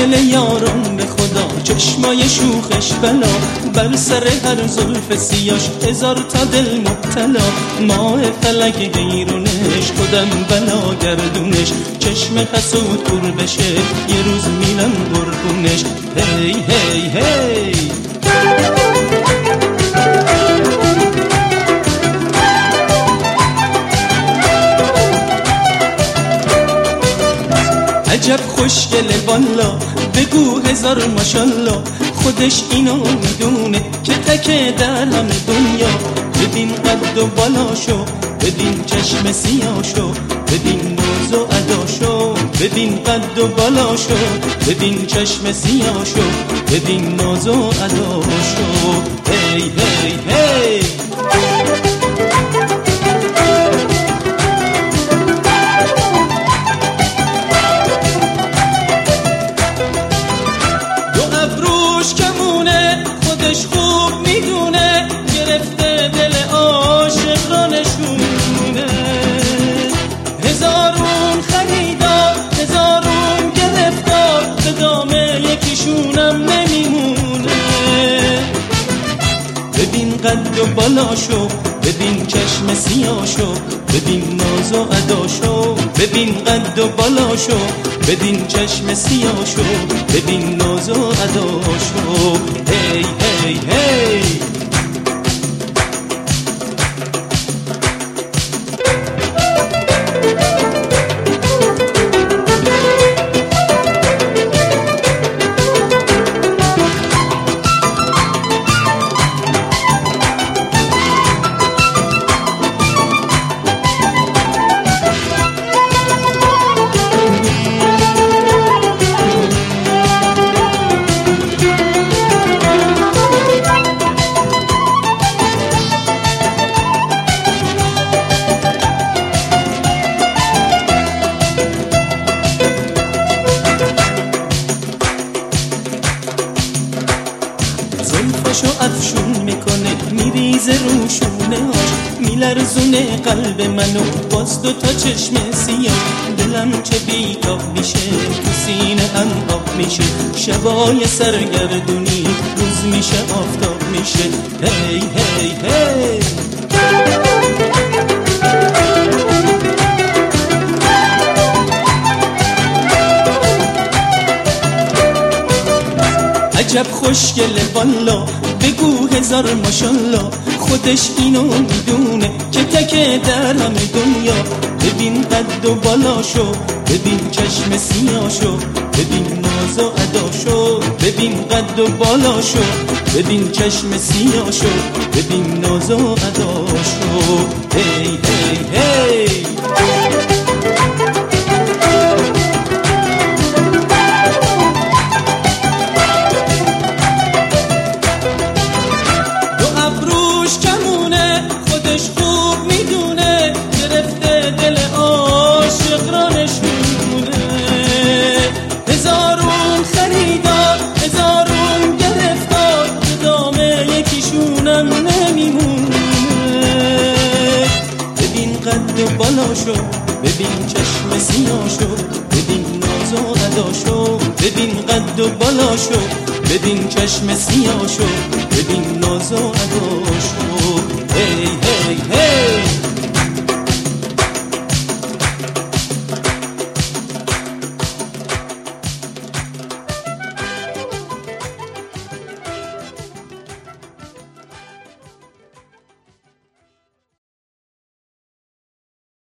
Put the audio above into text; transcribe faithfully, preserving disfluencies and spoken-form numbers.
دل یاران به خدا، چشمای شوخش بلا، بر سر هر زلف سیاش هزار تا دل مبتلا. ماه فلک حیرونش، خودم بلا گردونش، چشم حسود پر بشه یه روز میرم قربونش. هی هی هی عجب خوشگله والا، بگو هزار ماشالله، خودش اینو میدونه که تکه در همه دنیا. ببین قد و بالاشو، ببین چشم سیاشو، ببین ناز و اداشو، ببین قد و بالاشو، ببین چشم سیاشو، ببین ناز و اداشو. هی هی هی خودش خوب میدونه، گرفته دل عاشق را نشونه. هزارون خریدار، هزارون گرفتار، به دام یکیشونم نمیمونه. ببین قد و بالاشو، ببین چشم سیاشو، ببین ناز و اداشو، ببین قد و بالاشو، ببین چشم سیاشو، ببین ناز و اداشو. هی هی هی زلفشو افشون میکنه، میریزه روشونه هاش، میلرزونه قلب منو، باز دو تا چشم سیاه. دلم چه بیتاب میشه، تو سینه هم آب میشه، شبای سرگردونی روز میشه آفتاب میشه. هی هی هی عجب خوشگله والا، بگو هزار ماشالله، خودش اینو میدونه که تکه در همه دنیا. ببین قد و بالاشو، ببین چشم سیاشو، ببین ناز و اداشو، ببین قد و بالاشو، ببین چشم سیاشو، ببین ناز و اداشو. هی هی هی خودش خوب میدونه، گرفته دل عاشق را نشونه. هزارون خریدار، هزارون گرفتار، به دام یکیشونم نمیمونه. ببین قد و بالاشو، ببین چشم سیاشو، ببین ناز و اداشو، ببین قد و بالاشو، ببین چشم سیاشو، ببین ناز و اداشو.